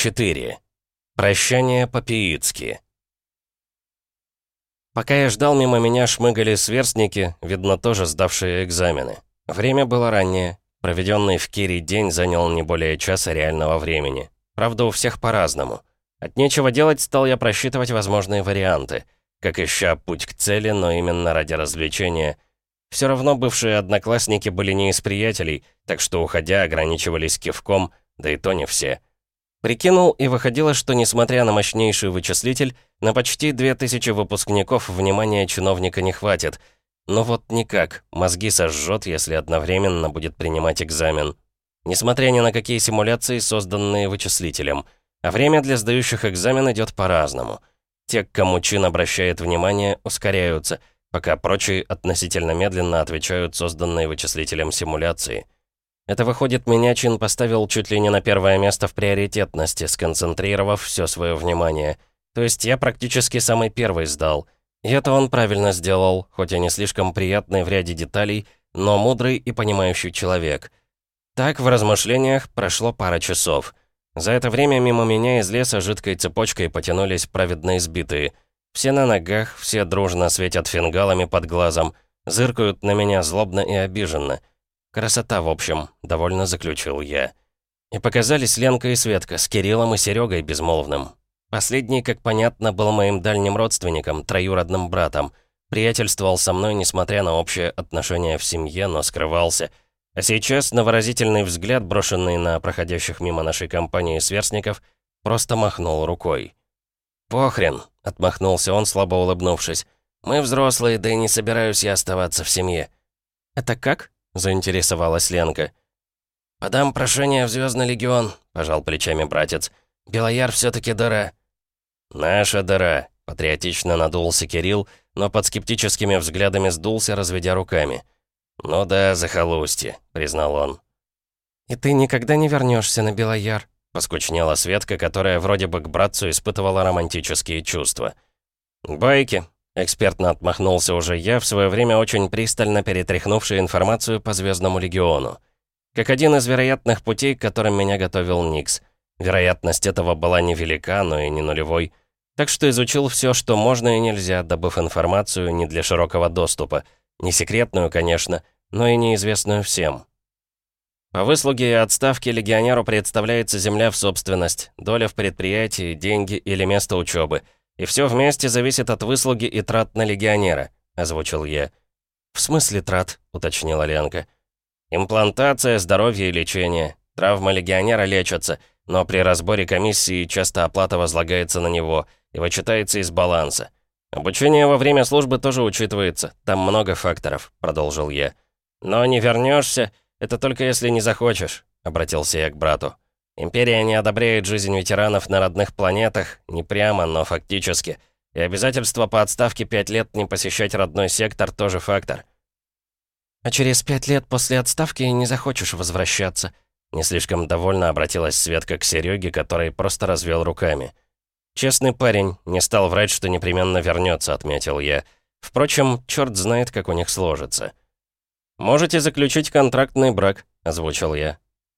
4. Прощание по-пиитски. Пока я ждал, мимо меня шмыгали сверстники, видно, тоже сдавшие экзамены. Время было раннее. Проведенный в Кире день занял не более часа реального времени. Правда, у всех по-разному. От нечего делать стал я просчитывать возможные варианты, как ища путь к цели, но именно ради развлечения. Все равно бывшие одноклассники были не из приятелей, так что, уходя, ограничивались кивком, да и то не все. Прикинул, и выходило, что, несмотря на мощнейший вычислитель, на почти 2000 выпускников внимания чиновника не хватит. Но вот никак, мозги сожжет, если одновременно будет принимать экзамен. Несмотря ни на какие симуляции, созданные вычислителем. А время для сдающих экзамен идет по-разному. Те, к кому чин обращает внимание, ускоряются, пока прочие относительно медленно отвечают созданные вычислителем симуляции. Это выходит, меня чин поставил чуть ли не на первое место в приоритетности, сконцентрировав все свое внимание. То есть я практически самый первый сдал. И это он правильно сделал, хоть и не слишком приятный в ряде деталей, но мудрый и понимающий человек. Так, в размышлениях прошло пара часов. За это время мимо меня из леса жидкой цепочкой потянулись праведно избитые. Все на ногах, все дружно светят фингалами под глазом, зыркают на меня злобно и обиженно. Красота, в общем, довольно заключил я. И показались Ленка и Светка с Кириллом и Серегой безмолвным. Последний, как понятно, был моим дальним родственником, троюродным братом. Приятельствовал со мной, несмотря на общее отношение в семье, но скрывался. А сейчас, на выразительный взгляд, брошенный на проходящих мимо нашей компании сверстников, просто махнул рукой. «Похрен», — отмахнулся он, слабо улыбнувшись. «Мы взрослые, да и не собираюсь я оставаться в семье». «Это как?» — заинтересовалась Ленка. «Подам прошение в Звездный легион», — пожал плечами братец. «Белояр все-таки дыра». «Наша дыра», — патриотично надулся Кирилл, но под скептическими взглядами сдулся, разведя руками. «Ну да, захолустье», — признал он. «И ты никогда не вернешься на Белояр?» — поскучнела Светка, которая вроде бы к братцу испытывала романтические чувства. «Байки», — экспертно отмахнулся уже я, в свое время очень пристально перетряхнувший информацию по Звездному легиону. Как один из вероятных путей, к которым меня готовил Никс. Вероятность этого была невелика, но и не нулевой. Так что изучил все, что можно и нельзя, добыв информацию не для широкого доступа. Не секретную, конечно, но и неизвестную всем. По выслуге и отставке легионеру представляется земля в собственность, доля в предприятии, деньги или место учебы. И все вместе зависит от выслуги и трат на легионера», — озвучил я. «В смысле трат?» — уточнила Ленка. «Имплантация, здоровье и лечение. Травмы легионера лечатся, но при разборе комиссии часто оплата возлагается на него и вычитается из баланса. Обучение во время службы тоже учитывается, там много факторов», — продолжил я. «Но не вернешься, это только если не захочешь», — обратился я к брату. «Империя не одобряет жизнь ветеранов на родных планетах, не прямо, но фактически. И обязательство по отставке 5 лет не посещать родной сектор тоже фактор». «А через 5 лет после отставки не захочешь возвращаться?» Не слишком довольно обратилась Светка к Сереге, который просто развел руками. «Честный парень, не стал врать, что непременно вернется», — отметил я. «Впрочем, черт знает, как у них сложится». «Можете заключить контрактный брак», — озвучил я.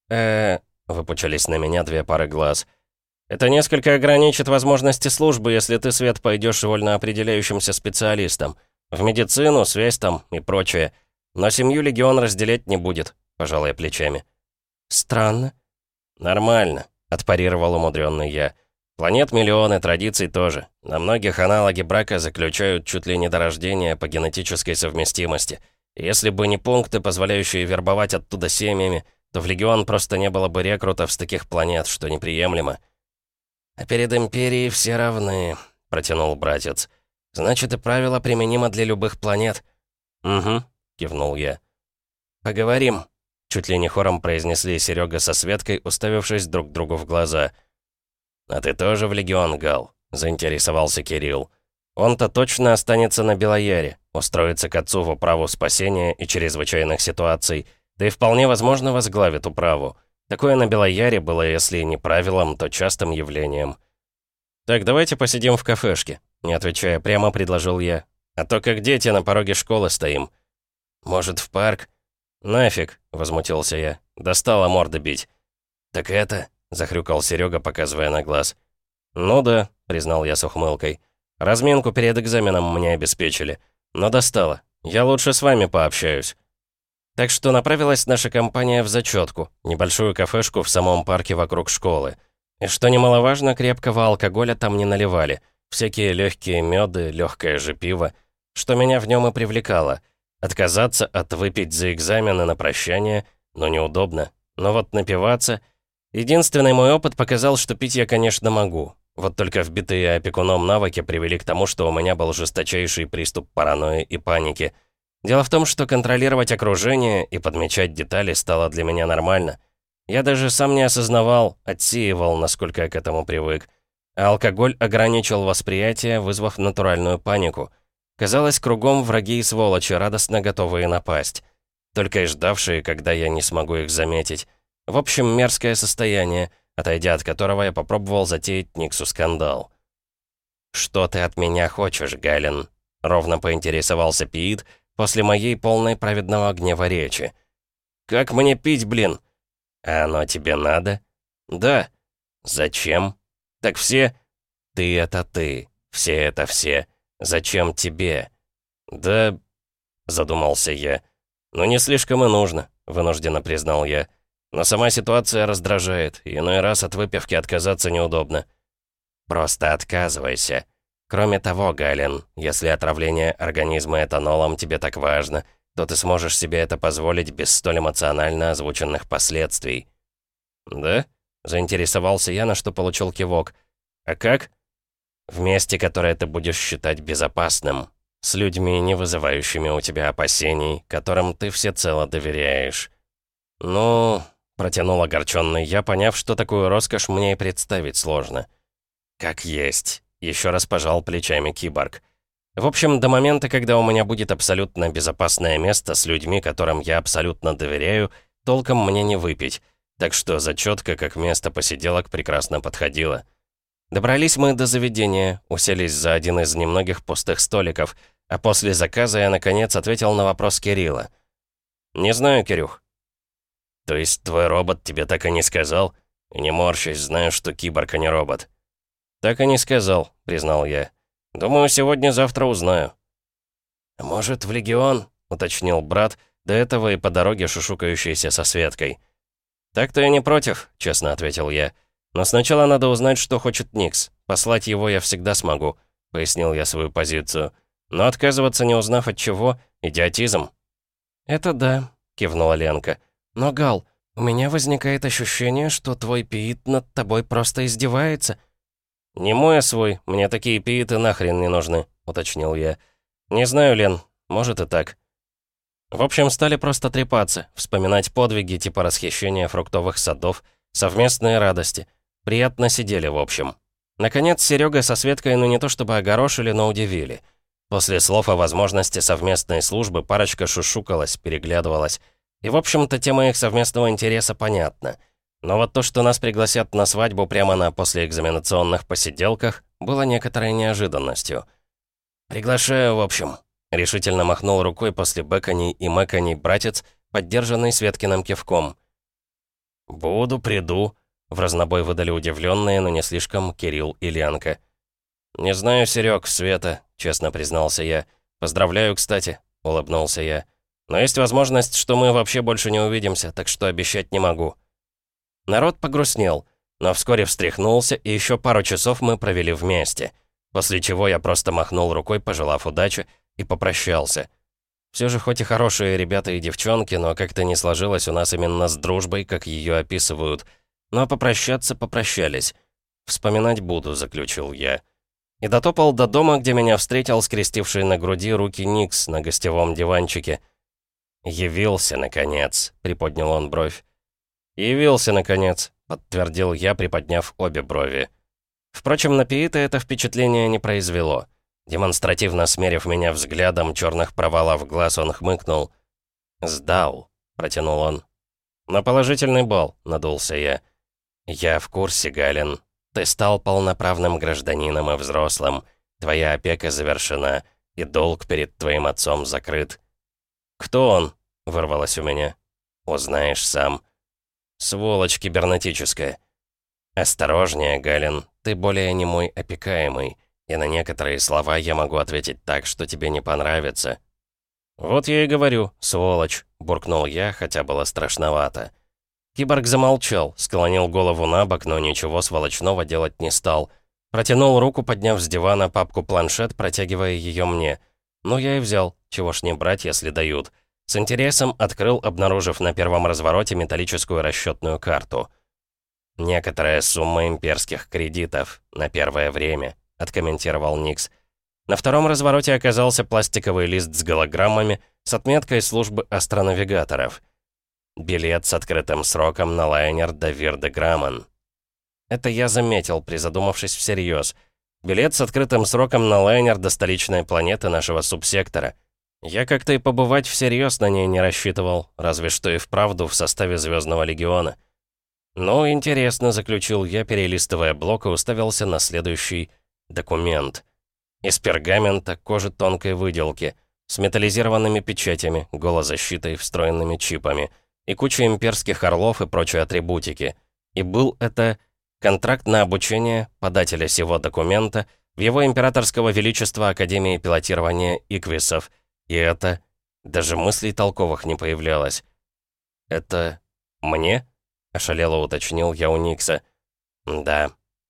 Выпучились на меня 2 пары глаз. «Это несколько ограничит возможности службы, если ты, Свет, пойдешь вольно определяющимся специалистом. В медицину, связь там и прочее. Но семью легион разделять не будет», — пожал я плечами. «Странно». «Нормально», — отпарировал умудренный я. «Планет миллионы, традиций тоже. На многих аналоги брака заключают чуть ли не до рождения по генетической совместимости. И если бы не пункты, позволяющие вербовать оттуда семьями, то в легион просто не было бы рекрутов с таких планет, что неприемлемо». «А перед Империей все равны», — протянул братец. «Значит, и правило применимо для любых планет». «Угу», — кивнул я. «Поговорим», — чуть ли не хором произнесли Серега со Светкой, уставившись друг другу в глаза. «А ты тоже в легион, Гал?» — заинтересовался Кирилл. «Он-то точно останется на Белояре, устроится к отцу в управу спасения и чрезвычайных ситуаций, да и вполне возможно возглавит управу. Такое на Белояре было, если не правилом, то частым явлением». «Так, давайте посидим в кафешке», — не отвечая прямо, предложил я. «А то как дети на пороге школы стоим». «Может, в парк?» «Нафиг», — возмутился я. «Достало морды бить». «Так это...» — захрюкал Серега, показывая на глаз. «Ну да», — признал я с ухмылкой. «Разминку перед экзаменом мне обеспечили. Но достало. Я лучше с вами пообщаюсь». Так что направилась наша компания в зачетку, небольшую кафешку в самом парке вокруг школы. И что немаловажно, крепкого алкоголя там не наливали. Всякие легкие меды, легкое же пиво. Что меня в нем и привлекало. Отказаться от выпить за экзамены на прощание, но неудобно. Но вот напиваться... Единственный мой опыт показал, что пить я, конечно, могу. Вот только вбитые опекуном навыки привели к тому, что у меня был жесточайший приступ паранойи и паники. Дело в том, что контролировать окружение и подмечать детали стало для меня нормально. Я даже сам не осознавал, отсеивал, насколько я к этому привык. А алкоголь ограничил восприятие, вызвав натуральную панику. Казалось, кругом враги и сволочи, радостно готовые напасть. Только и ждавшие, когда я не смогу их заметить. В общем, мерзкое состояние, отойдя от которого я попробовал затеять Никсу скандал. «Что ты от меня хочешь, Гален?» — ровно поинтересовался Пиит после моей полной праведного гнева речи. «Как мне пить, блин?» «А оно тебе надо?» «Да». «Зачем?» «Так все...» «Ты — это ты. Все — это все. Зачем тебе?» «Да...» — задумался я. «Ну не слишком и нужно», — вынужденно признал я. «Но сама ситуация раздражает, и иной раз от выпивки отказаться неудобно». «Просто отказывайся. Кроме того, Гален, если отравление организма этанолом тебе так важно, то ты сможешь себе это позволить без столь эмоционально озвученных последствий». «Да?» — заинтересовался я, на что получил кивок. «А как?» «В месте, которое ты будешь считать безопасным, с людьми, не вызывающими у тебя опасений, которым ты всецело доверяешь». «Ну...» — протянул огорченный я, поняв, что такую роскошь мне и представить сложно. «Как есть». Еще раз пожал плечами киборг. В общем, до момента, когда у меня будет абсолютно безопасное место с людьми, которым я абсолютно доверяю, толком мне не выпить. Так что зачетка, как место посиделок, прекрасно подходила. Добрались мы до заведения, уселись за один из немногих пустых столиков, а после заказа я, наконец, ответил на вопрос Кирилла. «Не знаю, Кирюх». «То есть твой робот тебе так и не сказал? И не морщись, знаю, что киборг, а не робот». «Так и не сказал», — признал я. «Думаю, сегодня-завтра узнаю». «Может, в Легион?» — уточнил брат, до этого и по дороге шушукающийся со Светкой. «Так-то я не против», — честно ответил я. «Но сначала надо узнать, что хочет Никс. Послать его я всегда смогу», — пояснил я свою позицию. «Но отказываться, не узнав от чего, идиотизм». «Это да», — кивнула Ленка. «Но, Гал, у меня возникает ощущение, что твой пиит над тобой просто издевается». «Не мой, а свой. Мне такие пииты нахрен не нужны», — уточнил я. «Не знаю, Лен. Может и так». В общем, стали просто трепаться, вспоминать подвиги типа расхищения фруктовых садов, совместные радости. Приятно сидели, в общем. Наконец, Серега со Светкой, ну не то чтобы огорошили, но удивили. После слов о возможности совместной службы парочка шушукалась, переглядывалась. И, в общем-то, тема их совместного интереса понятна. Но вот то, что нас пригласят на свадьбу прямо на послеэкзаменационных посиделках, было некоторой неожиданностью. «Приглашаю, в общем», — решительно махнул рукой после бэканей и мэканей братец, поддержанный Светкиным кивком. «Буду, приду», — в разнобой выдали удивленные, но не слишком Кирилл и Ленка. «Не знаю, Серег, Света», — честно признался я. «Поздравляю, кстати», — улыбнулся я. «Но есть возможность, что мы вообще больше не увидимся, так что обещать не могу». Народ погрустнел, но вскоре встряхнулся, и еще пару часов мы провели вместе. После чего я просто махнул рукой, пожелав удачи, и попрощался. Все же хоть и хорошие ребята и девчонки, но как-то не сложилось у нас именно с дружбой, как ее описывают. Но попрощаться попрощались. «Вспоминать буду», — заключил я. И дотопал до дома, где меня встретил скрестивший на груди руки Никс на гостевом диванчике. «Явился, наконец», — приподнял он бровь. «Явился, наконец», — подтвердил я, приподняв обе брови. Впрочем, на Пиита это впечатление не произвело. Демонстративно смерив меня взглядом черных провалов глаз, он хмыкнул. «Сдал», — протянул он. «На положительный балл», — надулся я. «Я в курсе, Гален. Ты стал полноправным гражданином и взрослым. Твоя опека завершена, и долг перед твоим отцом закрыт». «Кто он?» — вырвалось у меня. «Узнаешь сам». «Сволочь кибернетическая». «Осторожнее, Галин, ты более не мой опекаемый, и на некоторые слова я могу ответить так, что тебе не понравится». «Вот я и говорю, сволочь», — буркнул я, хотя было страшновато. Киборг замолчал, склонил голову на бок, но ничего сволочного делать не стал. Протянул руку, подняв с дивана папку-планшет, протягивая ее мне. Ну, я и взял, чего ж не брать, если дают. С интересом открыл, обнаружив на первом развороте металлическую расчетную карту. «Некоторая сумма имперских кредитов на первое время», — откомментировал Никс. На втором развороте оказался пластиковый лист с голограммами с отметкой службы астронавигаторов. «Билет с открытым сроком на лайнер Давир де Грамман». Это я заметил, призадумавшись всерьез. Билет с открытым сроком на лайнер до столичной планеты нашего субсектора. Я как-то и побывать всерьез на ней не рассчитывал, разве что и вправду в составе Звездного легиона. «Ну, интересно», — заключил я, перелистывая блок, и уставился на следующий документ. Из пергамента, кожи тонкой выделки, с металлизированными печатями, голозащитой, встроенными чипами, и кучей имперских орлов и прочей атрибутики. И был это контракт на обучение подателя сего документа в его императорского величества Академии пилотирования Иквисов. И это... даже мыслей толковых не появлялось. «Это... мне?» — ошалело уточнил я у Никса. «Да».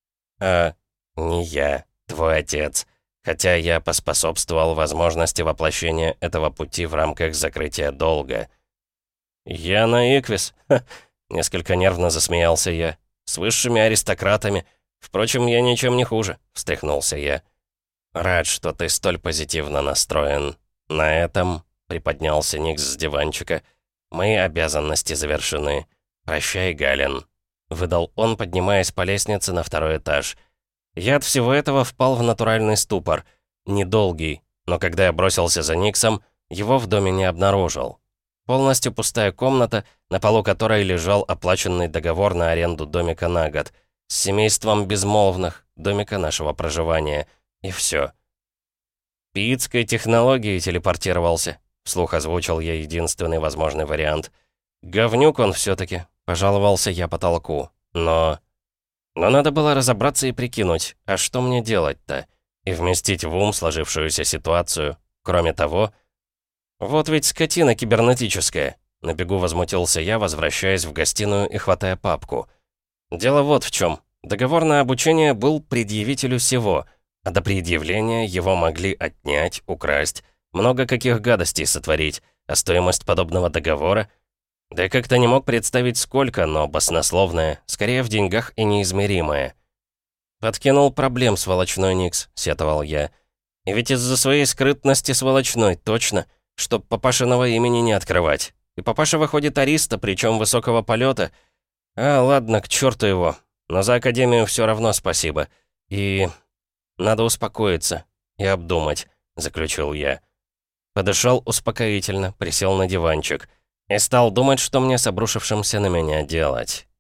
«Не я, твой отец. Хотя я поспособствовал возможности воплощения этого пути в рамках закрытия долга». «Я на Иквис?» Несколько нервно засмеялся я. «С высшими аристократами. Впрочем, я ничем не хуже», — встряхнулся я. «Рад, что ты столь позитивно настроен. На этом...» — приподнялся Никс с диванчика. «Мои обязанности завершены. Прощай, Галин», — выдал он, поднимаясь по лестнице на второй этаж. Я от всего этого впал в натуральный ступор. Недолгий, но когда я бросился за Никсом, его в доме не обнаружил. Полностью пустая комната, на полу которой лежал оплаченный договор на аренду домика на год, с семейством безмолвных, домика нашего проживания. И все. «Пиитской технологией телепортировался», — вслух озвучил я единственный возможный вариант. «Говнюк он все-таки», — пожаловался я потолку. Но надо было разобраться и прикинуть, а что мне делать-то? И вместить в ум сложившуюся ситуацию. Кроме того... «Вот ведь скотина кибернетическая», — на бегу возмутился я, возвращаясь в гостиную и хватая папку. «Дело вот в чем. Договор на обучение был предъявителю сего, а до предъявления его могли отнять, украсть, много каких гадостей сотворить, а стоимость подобного договора... Да я как-то не мог представить сколько, но баснословное, скорее в деньгах и неизмеримое. «Подкинул проблем, сволочной Никс», — сетовал я. «И ведь из-за своей скрытности сволочной, точно, чтоб папашиного имени не открывать. И папаша выходит ариста, причем высокого полета. Ладно, к черту его. Но за Академию все равно спасибо. И... надо успокоиться и обдумать», — заключил я. Подышал успокоительно, присел на диванчик и стал думать, что мне с обрушившимся на меня делать.